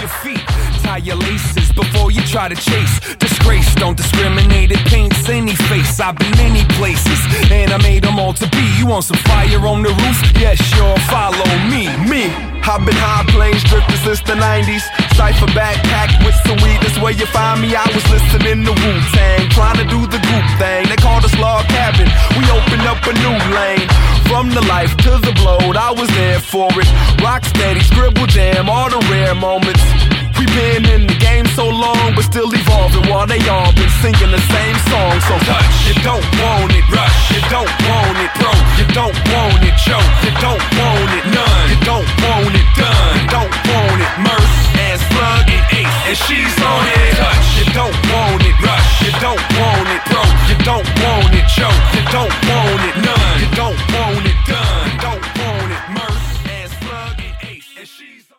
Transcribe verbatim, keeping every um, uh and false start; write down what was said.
your feet. Tie your laces before you try to chase. Disgrace, don't discriminate, it paints any face. I've been many places, and I made them all to be. You want some fire on the roof? Yeah, sure, follow me. Me, I've been high plains drifting since the nineties. Cypher backpack with some weed, that's where you find me. I was listening to Wu-Tang, trying to do the group thing. They called us Log Cabin, we opened up a new lane. From the life to the bloat, I was there for it. Rock steady, scribble jam, all the rare moments. We been in the game so long, but still evolving while they all been singing the same song. So touch, you don't want it. Rush, you don't want it. Bro, you don't want it. Choke, you don't want it. No.